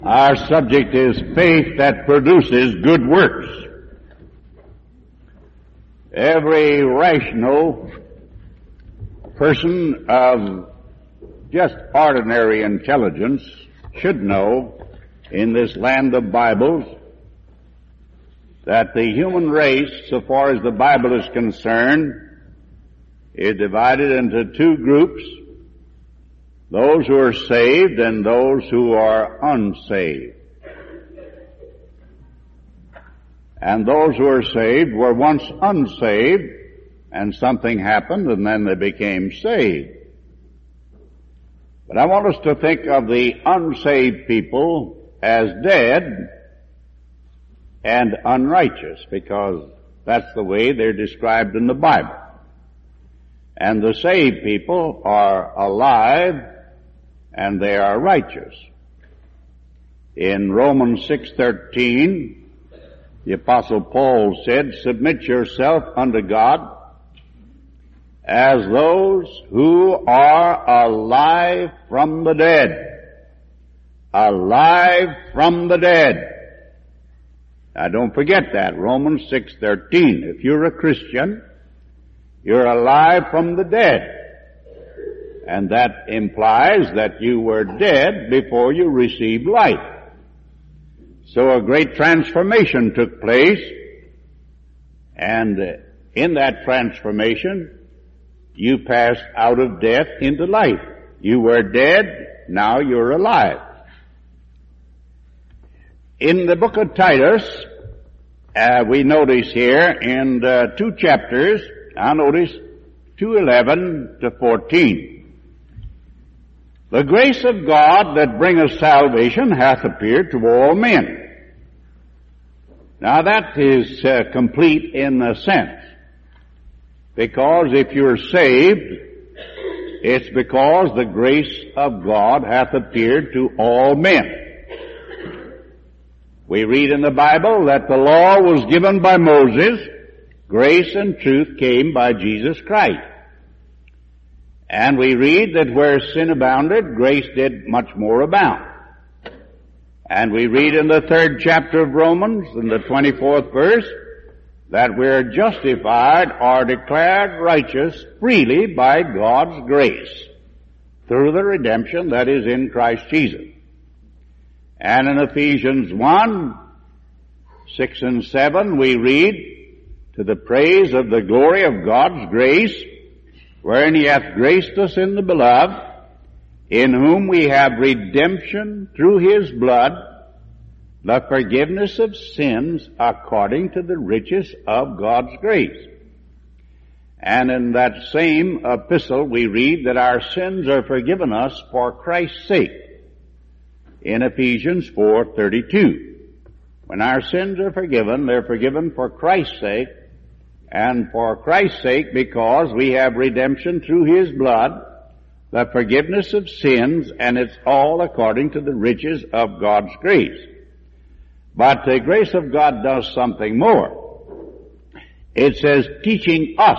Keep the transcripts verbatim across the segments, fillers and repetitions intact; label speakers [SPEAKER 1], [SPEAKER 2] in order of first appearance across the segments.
[SPEAKER 1] Our subject is faith that produces good works. Every rational person of just ordinary intelligence should know in this land of Bibles that the human race, so far as the Bible is concerned, is divided into two groups: those who are saved and those who are unsaved. And those who are saved were once unsaved, and something happened, and then they became saved. But I want us to think of the unsaved people as dead and unrighteous, because that's the way they're described in the Bible. And the saved people are alive and they are righteous. In Romans six thirteen, the Apostle Paul said, "Submit yourself unto God as those who are alive from the dead." Alive from the dead. Now don't forget that, Romans six thirteen. If you're a Christian, you're alive from the dead. And that implies that you were dead before you received life. So a great transformation took place, and in that transformation, you passed out of death into life. You were dead, now you're alive. In the book of Titus, uh, we notice here in uh, two chapters, I notice two eleven to fourteen. "The grace of God that bringeth salvation hath appeared to all men." Now that is uh, complete in a sense, because if you're saved, it's because the grace of God hath appeared to all men. We read in the Bible that the law was given by Moses, grace and truth came by Jesus Christ. And we read that where sin abounded, grace did much more abound. And we read in the third chapter of Romans, in the twenty-fourth verse, that we're justified or declared righteous freely by God's grace through the redemption that is in Christ Jesus. And in Ephesians one, six and seven, we read, "To the praise of the glory of God's grace, wherein he hath graced us in the beloved, in whom we have redemption through his blood, the forgiveness of sins according to the riches of God's grace." And in that same epistle we read that our sins are forgiven us for Christ's sake, in Ephesians four thirty-two. When our sins are forgiven, they're forgiven for Christ's sake, and for Christ's sake because we have redemption through his blood, the forgiveness of sins, and it's all according to the riches of God's grace. But the grace of God does something more. It says, teaching us.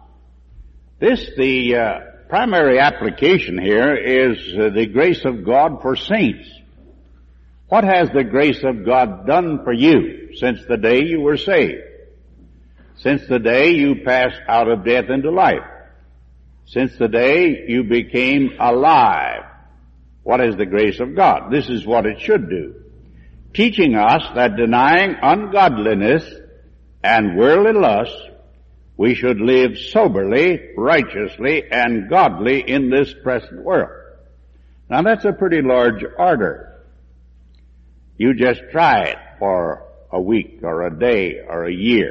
[SPEAKER 1] This, the uh, primary application here is uh, the grace of God for saints. What has the grace of God done for you since the day you were saved? Since the day you passed out of death into life? Since the day you became alive? What is the grace of God? This is what it should do. Teaching us that denying ungodliness and worldly lust, we should live soberly, righteously, and godly in this present world. Now that's a pretty large order. You just try it for a week or a day or a year.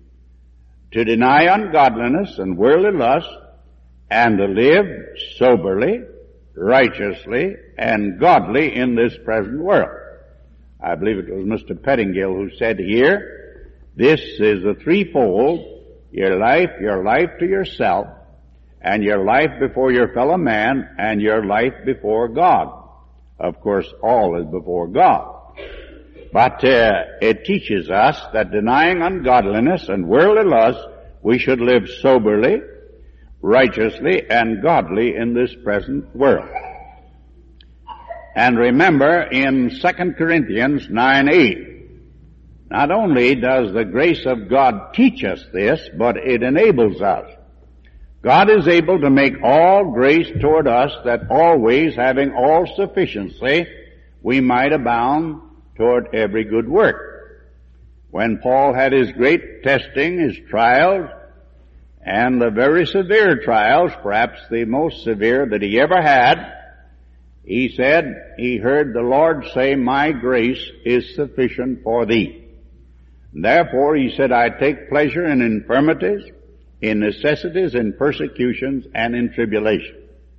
[SPEAKER 1] To deny ungodliness and worldly lust, and to live soberly, righteously, and godly in this present world. I believe it was Mister Pettingill who said here, this is a threefold: your life, your life to yourself, and your life before your fellow man, and your life before God. Of course, all is before God. But uh, it teaches us that denying ungodliness and worldly lust, we should live soberly, righteously, and godly in this present world. And remember in Second Corinthians nine eight, not only does the grace of God teach us this, but it enables us. God is able to make all grace toward us, that always, having all sufficiency, we might abound toward every good work. When Paul had his great testing, his trials, and the very severe trials, perhaps the most severe that he ever had, he said he heard the Lord say, "My grace is sufficient for thee." Therefore, he said, "I take pleasure in infirmities, in necessities, in persecutions, and in tribulation."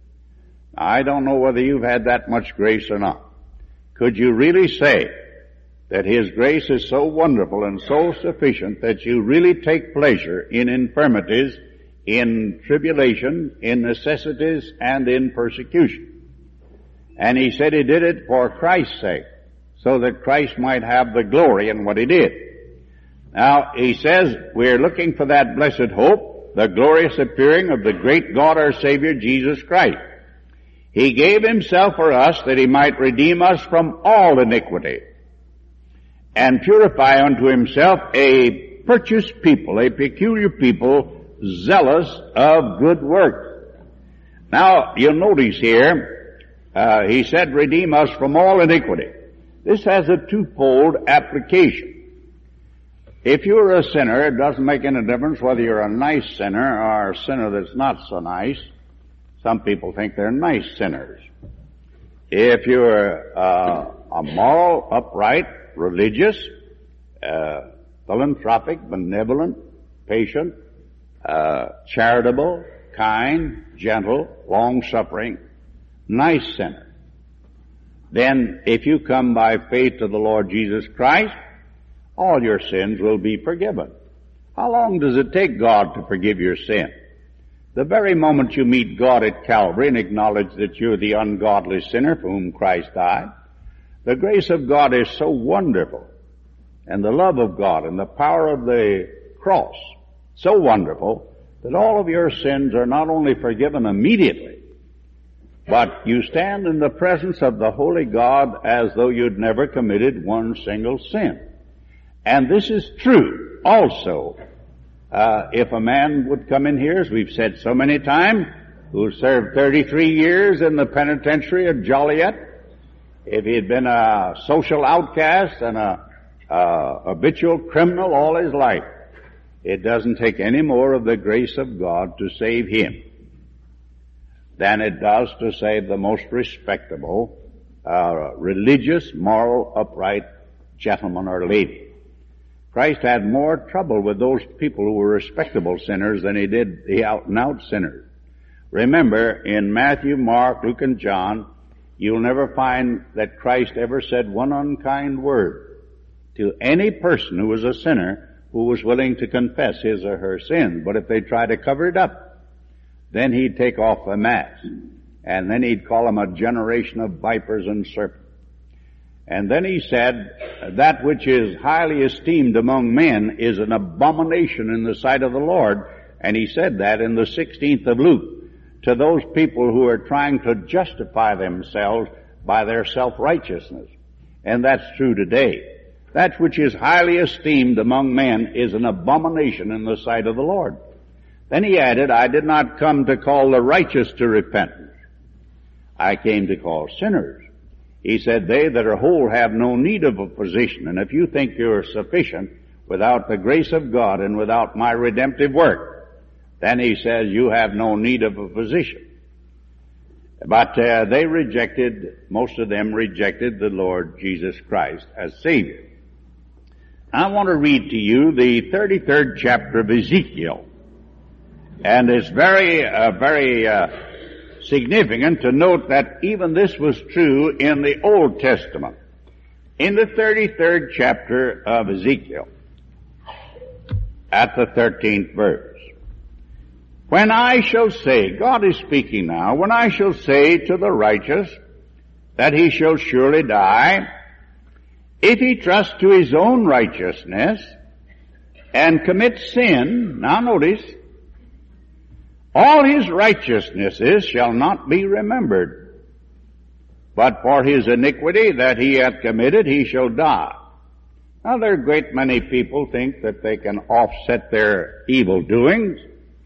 [SPEAKER 1] I don't know whether you've had that much grace or not. Could you really say that His grace is so wonderful and so sufficient that you really take pleasure in infirmities, in tribulation, in necessities, and in persecution? And he said he did it for Christ's sake, so that Christ might have the glory in what he did. Now, he says we're looking for that blessed hope, the glorious appearing of the great God our Savior, Jesus Christ. He gave Himself for us that He might redeem us from all iniquity and purify unto Himself a purchased people, a peculiar people, zealous of good works. Now, you'll notice here, uh, he said, redeem us from all iniquity. This has a twofold application. If you're a sinner, it doesn't make any difference whether you're a nice sinner or a sinner that's not so nice. Some people think they're nice sinners. If you're uh, a moral, upright, religious, uh, philanthropic, benevolent, patient, uh, charitable, kind, gentle, long-suffering, nice sinner, then if you come by faith to the Lord Jesus Christ, all your sins will be forgiven. How long does it take God to forgive your sin? The very moment you meet God at Calvary and acknowledge that you're the ungodly sinner for whom Christ died, the grace of God is so wonderful, and the love of God and the power of the cross so wonderful, that all of your sins are not only forgiven immediately, but you stand in the presence of the holy God as though you'd never committed one single sin. And this is true also. Uh, if a man would come in here, as we've said so many times, who served thirty-three years in the penitentiary at Joliet, if he had been a social outcast and a, a habitual criminal all his life, it doesn't take any more of the grace of God to save him than it does to save the most respectable, uh, religious, moral, upright gentleman or lady. Christ had more trouble with those people who were respectable sinners than He did the out-and-out sinners. Remember, in Matthew, Mark, Luke, and John, you'll never find that Christ ever said one unkind word to any person who was a sinner who was willing to confess his or her sin. But if they tried to cover it up, then He'd take off the mask, and then He'd call them a generation of vipers and serpents. And then He said, that which is highly esteemed among men is an abomination in the sight of the Lord. And He said that in the sixteenth of Luke to those people who are trying to justify themselves by their self-righteousness. And that's true today. That which is highly esteemed among men is an abomination in the sight of the Lord. Then He added, I did not come to call the righteous to repentance. I came to call sinners. He said, they that are whole have no need of a physician. And if you think you're sufficient without the grace of God and without my redemptive work, then He says you have no need of a physician. But uh, they rejected, most of them rejected the Lord Jesus Christ as Savior. I want to read to you the thirty-third chapter of Ezekiel. And it's very, uh, very, uh, significant to note that even this was true in the Old Testament. In the thirty-third chapter of Ezekiel, at the thirteenth verse, when I shall say, God is speaking now, when I shall say to the righteous that he shall surely die, if he trusts to his own righteousness and commits sin, now notice, all his righteousnesses shall not be remembered. but for his iniquity that he hath committed he shall die. Now there are a great many people think that they can offset their evil doings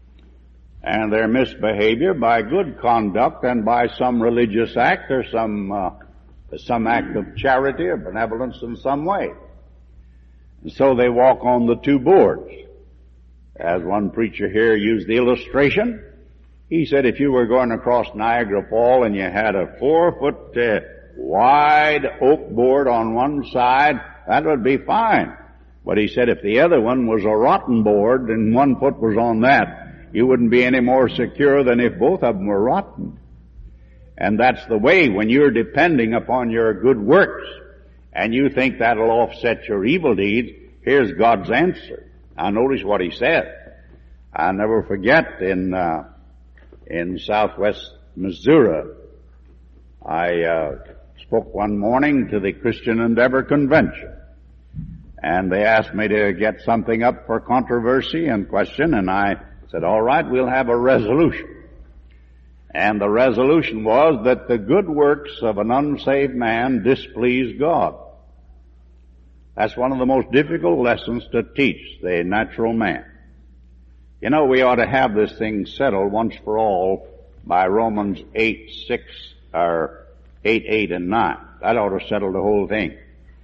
[SPEAKER 1] and their misbehavior by good conduct and by some religious act or some uh, some act of charity or benevolence in some way. And so they walk on the two boards. As one preacher here used the illustration, he said if you were going across Niagara Falls and you had a four-foot uh, wide oak board on one side, that would be fine. But he said if the other one was a rotten board and one foot was on that, you wouldn't be any more secure than if both of them were rotten. And that's the way when you're depending upon your good works and you think that'll offset your evil deeds. Here's God's answer. Now notice what he said. I'll never forget in uh, in southwest Missouri, I uh, spoke one morning to the Christian Endeavor Convention. And they asked me to get something up for controversy and question, and I said, all right, we'll have a resolution. And the resolution was that the good works of an unsaved man displease God. That's one of the most difficult lessons to teach the natural man. You know, we ought to have this thing settled once for all by Romans eight, six, or eight, eight, and nine. That ought to settle the whole thing.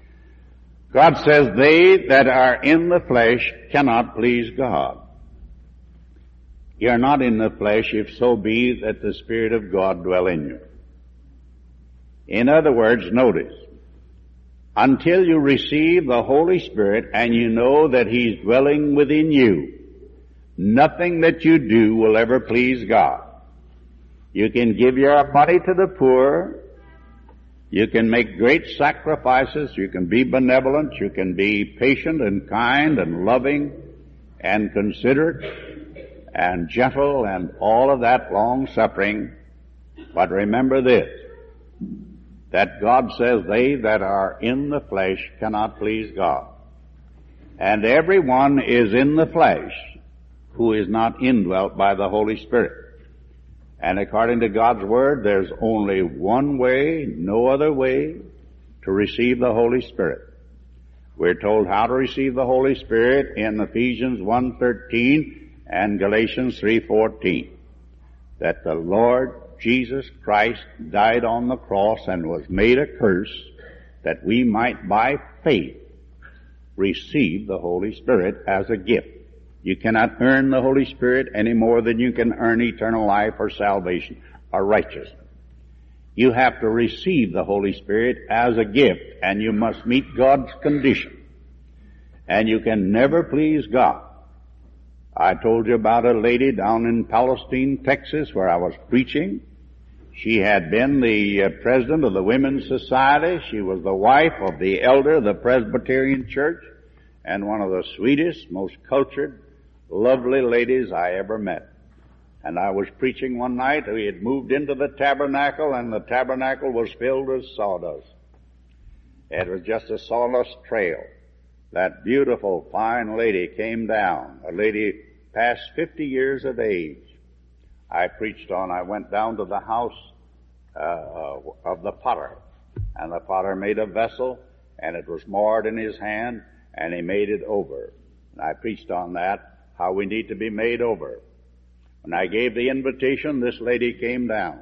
[SPEAKER 1] God says, they that are in the flesh cannot please God. You are not in the flesh if so be that the Spirit of God dwell in you. In other words, notice, until you receive the Holy Spirit and you know that He's dwelling within you, nothing that you do will ever please God. You can give your money to the poor. You can make great sacrifices. You can be benevolent. You can be patient and kind and loving and considerate and gentle and all of that long-suffering. But remember this, that God says they that are in the flesh cannot please God. And everyone is in the flesh who is not indwelt by the Holy Spirit. And according to God's Word, there's only one way, no other way, to receive the Holy Spirit. We're told how to receive the Holy Spirit in Ephesians one thirteen and Galatians three fourteen. That the Lord Jesus Christ died on the cross and was made a curse that we might by faith receive the Holy Spirit as a gift. You cannot earn the Holy Spirit any more than you can earn eternal life or salvation or righteousness. You have to receive the Holy Spirit as a gift, and you must meet God's condition. And you can never please God. I told you about a lady down in Palestine, Texas, where I was preaching. She had been the uh, president of the Women's Society. She was the wife of the elder of the Presbyterian Church, and one of the sweetest, most cultured, lovely ladies I ever met. And I was preaching one night. We had moved into the tabernacle, and the tabernacle was filled with sawdust. It was just a sawdust trail. That beautiful, fine lady came down, a lady past fifty years of age. I preached on, I went down to the house uh, of the potter, and the potter made a vessel, and it was marred in his hand, and he made it over. And I preached on that, how we need to be made over. When I gave the invitation, this lady came down,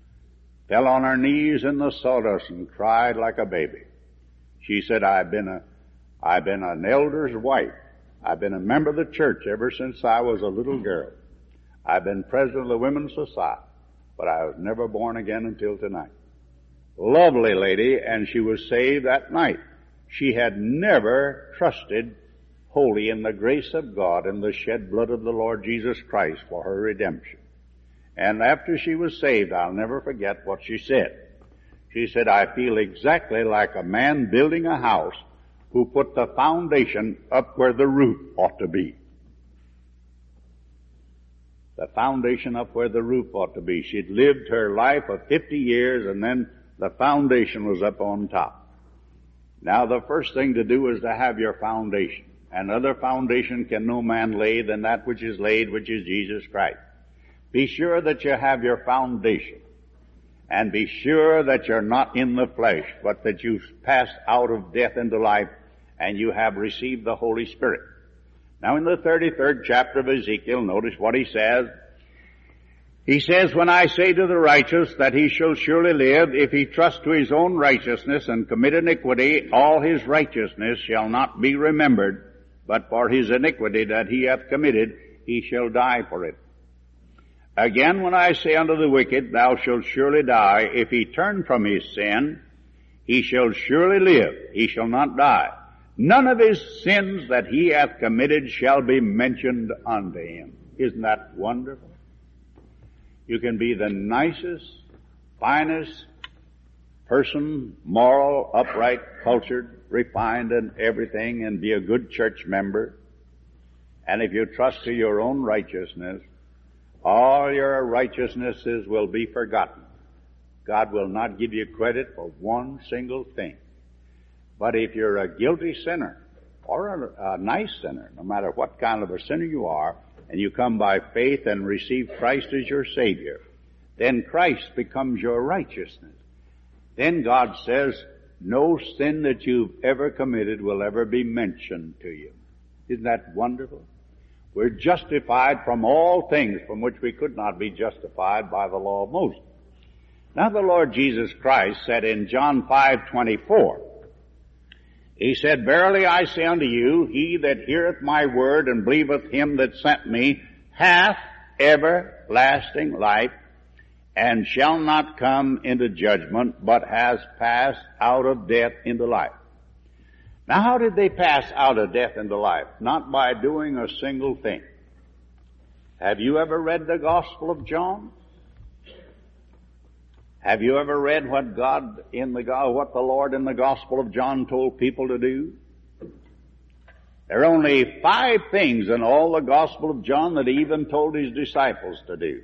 [SPEAKER 1] fell on her knees in the sawdust, and cried like a baby. She said, I've been a I've been an elder's wife. I've been a member of the church ever since I was a little girl. I've been president of the Women's Society, but I was never born again until tonight. Lovely lady, and she was saved that night. She had never trusted wholly in the grace of God and the shed blood of the Lord Jesus Christ for her redemption. And after she was saved, I'll never forget what she said. She said, I feel exactly like a man building a house who put the foundation up where the roof ought to be. The foundation up where the roof ought to be. She'd lived her life of fifty years, and then the foundation was up on top. Now the first thing to do is to have your foundation. Another foundation can no man lay than that which is laid, which is Jesus Christ. Be sure that you have your foundation. and be sure that you're not in the flesh, but that you've passed out of death into life, and you have received the Holy Spirit. Now in the thirty-third chapter of Ezekiel, notice what he says. He says, when I say to the righteous that he shall surely live, if he trust to his own righteousness and commit iniquity, all his righteousness shall not be remembered, but for his iniquity that he hath committed, he shall die for it. Again, when I say unto the wicked, thou shalt surely die, if he turn from his sin, he shall surely live, he shall not die. None of his sins that he hath committed shall be mentioned unto him. Isn't that wonderful? You can be the nicest, finest person, moral, upright, cultured, refined, and everything, and be a good church member. And if you trust to your own righteousness, all your righteousnesses will be forgotten. God will not give you credit for one single thing. But if you're a guilty sinner, or a, a nice sinner, no matter what kind of a sinner you are, and you come by faith and receive Christ as your Savior, then Christ becomes your righteousness. Then God says, no sin that you've ever committed will ever be mentioned to you. Isn't that wonderful? We're justified from all things from which we could not be justified by the law of Moses. Now the Lord Jesus Christ said in John five twenty-four, He said, Verily I say unto you, he that heareth my word and believeth him that sent me hath everlasting life, and shall not come into judgment, but has passed out of death into life. Now how did they pass out of death into life? Not by doing a single thing. Have you ever read the Gospel of John? Have you ever read what God in the, what the Lord in the Gospel of John told people to do? There are only five things in all the Gospel of John that he even told his disciples to do.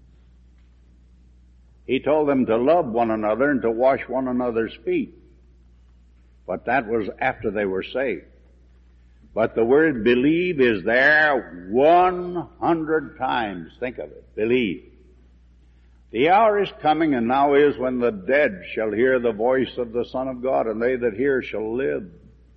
[SPEAKER 1] He told them to love one another and to wash one another's feet. But that was after they were saved. But the word believe is there one hundred times. Think of it. Believe. The hour is coming, and now is, when the dead shall hear the voice of the Son of God, and they that hear shall live.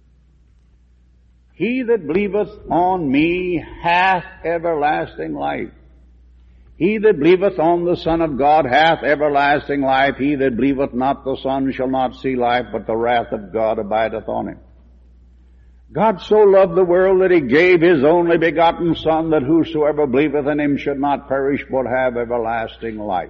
[SPEAKER 1] He that believeth on me hath everlasting life. He that believeth on the Son of God hath everlasting life. He that believeth not the Son shall not see life, but the wrath of God abideth on him. God so loved the world that he gave his only begotten Son, that whosoever believeth in him should not perish, but have everlasting life.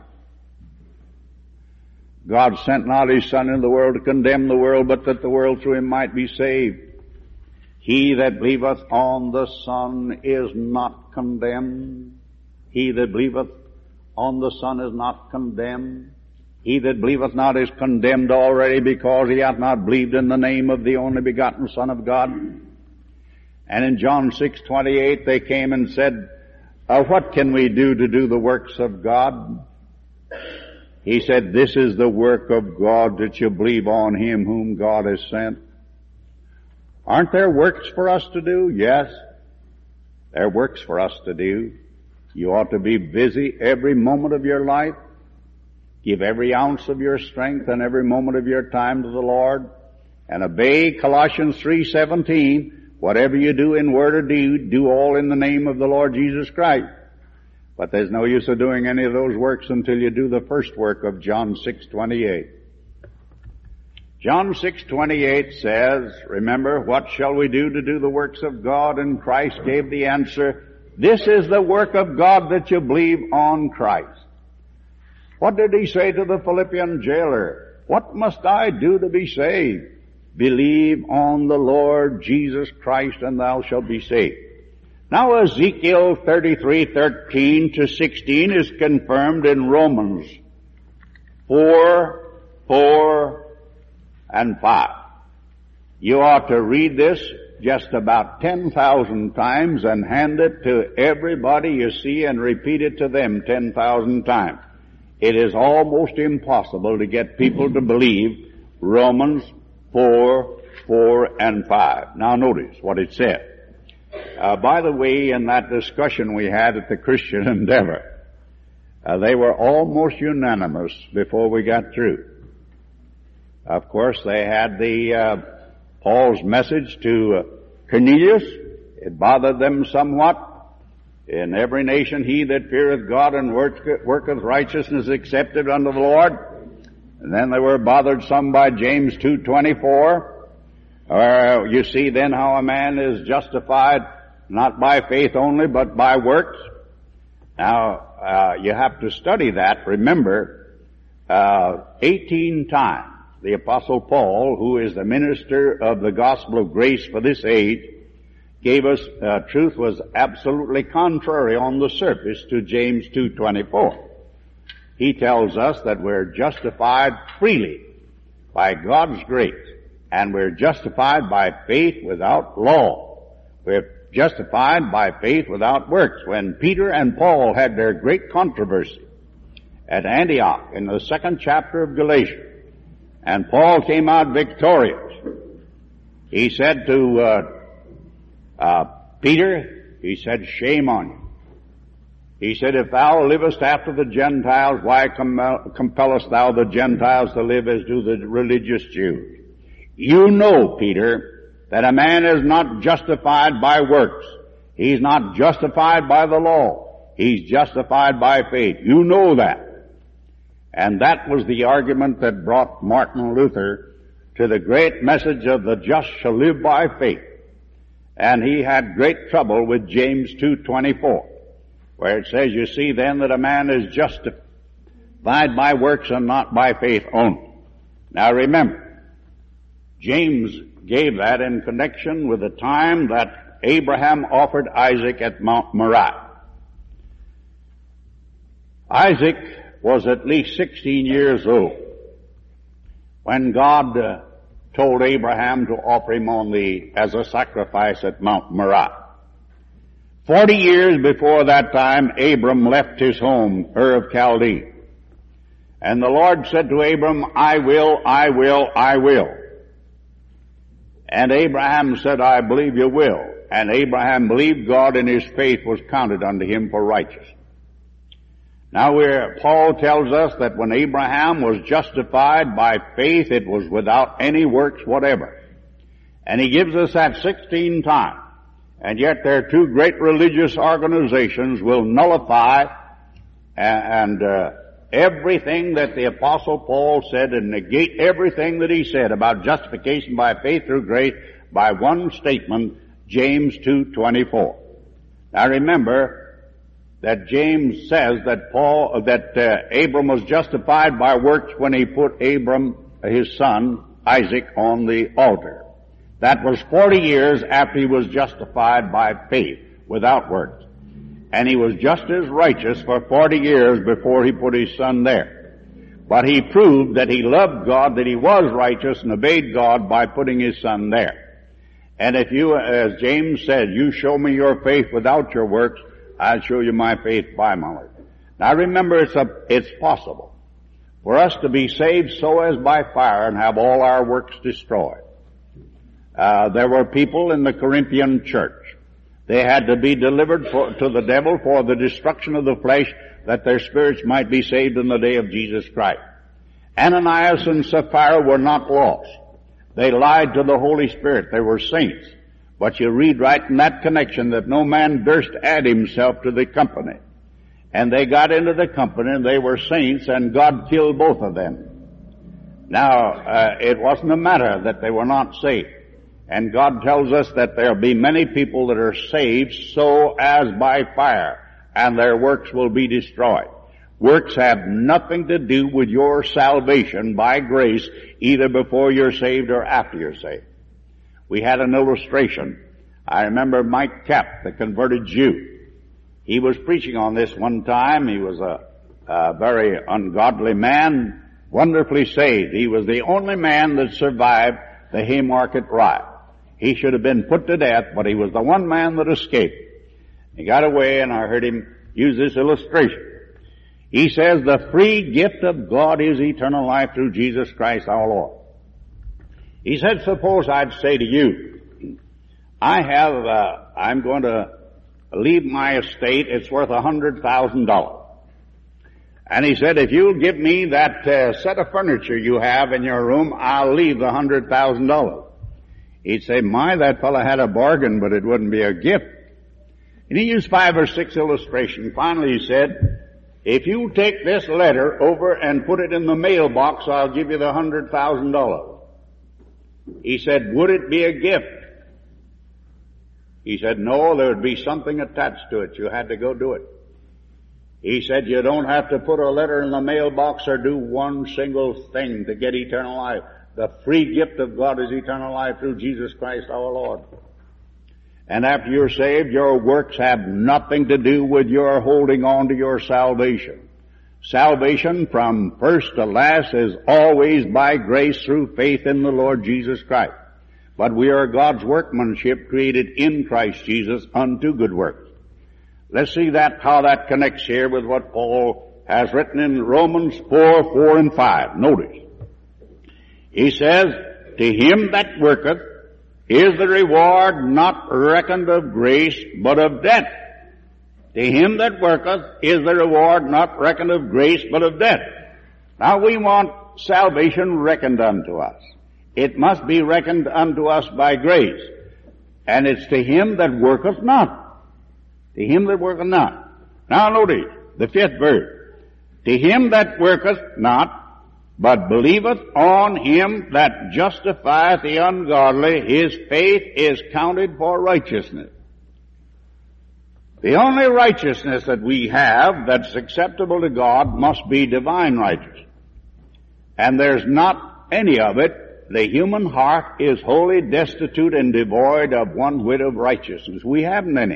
[SPEAKER 1] God sent not his Son into the world to condemn the world, but that the world through him might be saved. He that believeth on the Son is not condemned. He that believeth on the Son is not condemned. He that believeth not is condemned already, because he hath not believed in the name of the only begotten Son of God. And in John six twenty-eight they came and said, uh, what can we do to do the works of God? He said, this is the work of God, that you believe on him whom God has sent. Aren't there works for us to do? Yes. There are works for us to do. You ought to be busy every moment of your life. Give every ounce of your strength and every moment of your time to the Lord. And obey Colossians three seventeen. Whatever you do in word or deed, do all in the name of the Lord Jesus Christ. But there's no use of doing any of those works until you do the first work of John six twenty-eight. John six twenty-eight says, remember, what shall we do to do the works of God? And Christ gave the answer, this is the work of God, that you believe on Christ. What did he say to the Philippian jailer? What must I do to be saved? Believe on the Lord Jesus Christ, and thou shalt be saved. Now Ezekiel thirty-three thirteen to sixteen is confirmed in Romans four, four, and five. You ought to read this just about ten thousand times and hand it to everybody you see and repeat it to them ten thousand times. It is almost impossible to get people to believe Romans four, four, and five. Now notice what it said. Uh, by the way, in that discussion we had at the Christian Endeavor, uh, Uh, they were almost unanimous before we got through. Of course, they had the uh, Paul's message to uh, Cornelius. It bothered them somewhat. In every nation he that feareth God and worketh, worketh righteousness accepted unto the Lord. And then they were bothered some by James two twenty-four. Where you see then how a man is justified not by faith only, but by works. Now, uh, you have to study that. Remember, uh, eighteen times the Apostle Paul, who is the minister of the gospel of grace for this age, gave us uh, truth was absolutely contrary on the surface to James two twenty-four. He tells us that we're justified freely by God's grace, and we're justified by faith without law. We're justified by faith without works. When Peter and Paul had their great controversy at Antioch in the second chapter of Galatians, and Paul came out victorious, he said to uh, uh, Peter, he said, shame on you. He said, if thou livest after the Gentiles, why com- compellest thou the Gentiles to live as do the religious Jews? You know, Peter, that a man is not justified by works. He's not justified by the law. He's justified by faith. You know that. And that was the argument that brought Martin Luther to the great message of the just shall live by faith. And he had great trouble with James two twenty-four, where it says, you see then that a man is justified by works and not by faith only. Now remember, James gave that in connection with the time that Abraham offered Isaac at Mount Moriah. Isaac was at least sixteen years old when God uh, told Abraham to offer him on the, as a sacrifice at Mount Moriah. Forty years before that time, Abram left his home, Ur of Chaldee. And the Lord said to Abram, I will, I will, I will. And Abraham said, I believe you will. And Abraham believed God, and his faith was counted unto him for righteousness. Now we're, Paul tells us that when Abraham was justified by faith, it was without any works whatever. And he gives us that sixteen times. And yet there are two great religious organizations will nullify and uh, everything that the Apostle Paul said and negate everything that he said about justification by faith through grace by one statement, James two twenty-four. Now remember that James says that Paul, that uh, Abram was justified by works when he put Abram, his son, Isaac, on the altar. That was forty years after he was justified by faith without works. And he was just as righteous for forty years before he put his son there. But he proved that he loved God, that he was righteous and obeyed God by putting his son there. And if you, as James said, you show me your faith without your works, I'll show you my faith by my works. Now remember, it's a, it's possible for us to be saved so as by fire and have all our works destroyed. Uh, there were people in the Corinthian church. They had to be delivered for, to the devil for the destruction of the flesh, that their spirits might be saved in the day of Jesus Christ. Ananias and Sapphira were not lost. They lied to the Holy Spirit. They were saints. But you read right in that connection that no man durst add himself to the company. And they got into the company, and they were saints, and God killed both of them. Now, uh, it wasn't a matter that they were not saved. And God tells us that there'll be many people that are saved so as by fire, and their works will be destroyed. Works have nothing to do with your salvation by grace, either before you're saved or after you're saved. We had an illustration. I remember Mike Kapp, the converted Jew. He was preaching on this one time. He was a, a very ungodly man, wonderfully saved. He was the only man that survived the Haymarket riot. He should have been put to death, but he was the one man that escaped. He got away, and I heard him use this illustration. He says, the free gift of God is eternal life through Jesus Christ our Lord. He said, suppose I'd say to you, I have, uh, I'm going to leave my estate. It's worth a hundred thousand dollars. And he said, if you'll give me that uh, set of furniture you have in your room, I'll leave the one hundred thousand dollars. He'd say, my, that fellow had a bargain, but it wouldn't be a gift. And he used five or six illustrations. Finally he said, if you take this letter over and put it in the mailbox, I'll give you the one hundred thousand dollars. He said, would it be a gift? He said, no, there would be something attached to it. You had to go do it. He said, you don't have to put a letter in the mailbox or do one single thing to get eternal life. The free gift of God is eternal life through Jesus Christ our Lord. And after you're saved, your works have nothing to do with your holding on to your salvation. Salvation from first to last is always by grace through faith in the Lord Jesus Christ. But we are God's workmanship created in Christ Jesus unto good works. Let's see that, how that connects here with what Paul has written in Romans four, four and five. Notice. He says, to him that worketh is the reward not reckoned of grace, but of debt. To him that worketh is the reward not reckoned of grace, but of debt. Now we want salvation reckoned unto us. It must be reckoned unto us by grace. And it's to him that worketh not. To him that worketh not. Now notice the fifth verse. To him that worketh not, but believeth on him that justifieth the ungodly, his faith is counted for righteousness. The only righteousness that we have that's acceptable to God must be divine righteousness. And there's not any of it. The human heart is wholly destitute and devoid of one whit of righteousness. We haven't any.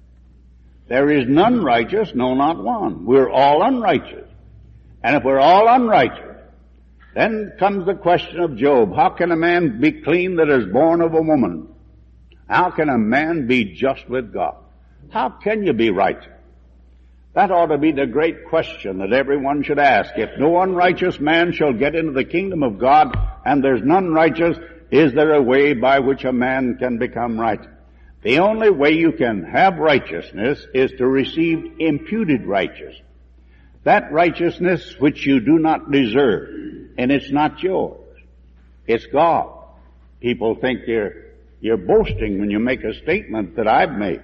[SPEAKER 1] There is none righteous, no, not one. We're all unrighteous. And if we're all unrighteous, then comes the question of Job. How can a man be clean that is born of a woman? How can a man be just with God? How can you be righteous? That ought to be the great question that everyone should ask. If no unrighteous man shall get into the kingdom of God, and there's none righteous, is there a way by which a man can become righteous? The only way you can have righteousness is to receive imputed righteousness. That righteousness which you do not deserve, and it's not yours. It's God. People think you're, you're boasting when you make a statement that I've made.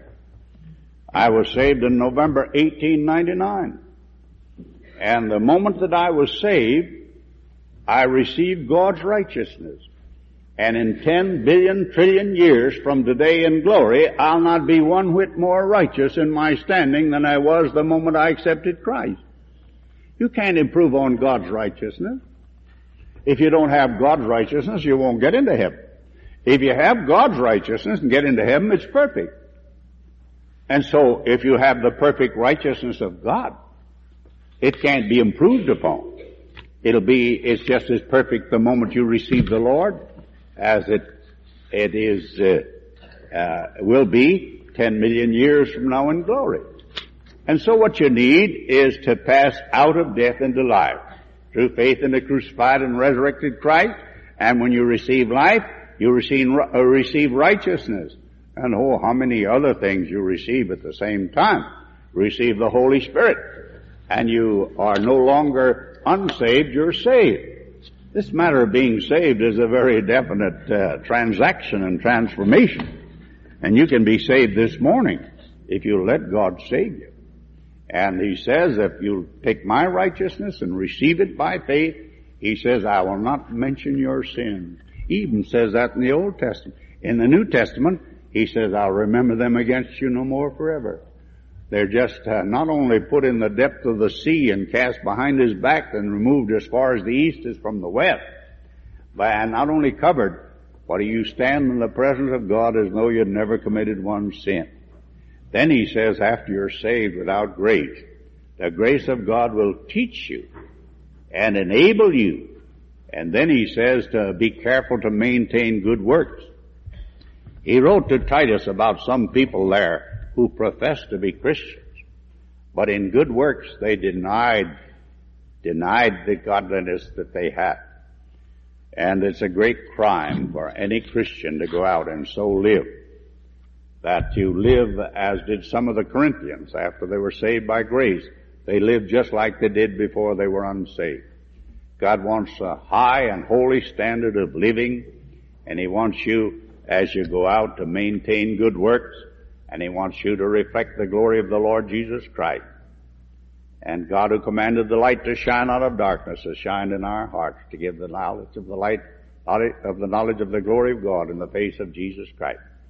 [SPEAKER 1] I was saved in November eighteen ninety-nine. And the moment that I was saved, I received God's righteousness. And in ten billion trillion years from today in glory, I'll not be one whit more righteous in my standing than I was the moment I accepted Christ. You can't improve on God's righteousness. If you don't have God's righteousness, you won't get into heaven. If you have God's righteousness and get into heaven, it's perfect. And so, if you have the perfect righteousness of God, it can't be improved upon. It'll be, it's just as perfect the moment you receive the Lord as it, it is, uh, uh, will be ten million years from now in glory. And so what you need is to pass out of death into life through faith in the crucified and resurrected Christ. And when you receive life, you receive, uh, receive righteousness. And oh, how many other things you receive at the same time. Receive the Holy Spirit. And you are no longer unsaved, you're saved. This matter of being saved is a very definite uh, transaction and transformation. And you can be saved this morning if you let God save you. And he says, if you take my righteousness and receive it by faith, he says, I will not mention your sins. He even says that in the Old Testament. In the New Testament, he says, I'll remember them against you no more forever. They're just uh, not only put in the depth of the sea and cast behind his back and removed as far as the east is from the west, but and not only covered, but you stand in the presence of God as though you'd never committed one sin. Then he says, after you're saved without grace, the grace of God will teach you and enable you. And then he says to be careful to maintain good works. He wrote to Titus about some people there who professed to be Christians, but in good works they denied, denied the godliness that they had. And it's a great crime for any Christian to go out and so live, that you live as did some of the Corinthians after they were saved by grace. they live just like they did before they were unsaved. God wants a high and holy standard of living, and He wants you, as you go out, to maintain good works, and He wants you to reflect the glory of the Lord Jesus Christ. And God, who commanded the light to shine out of darkness, has shined in our hearts to give the knowledge of the light, of the knowledge of the glory of God in the face of Jesus Christ.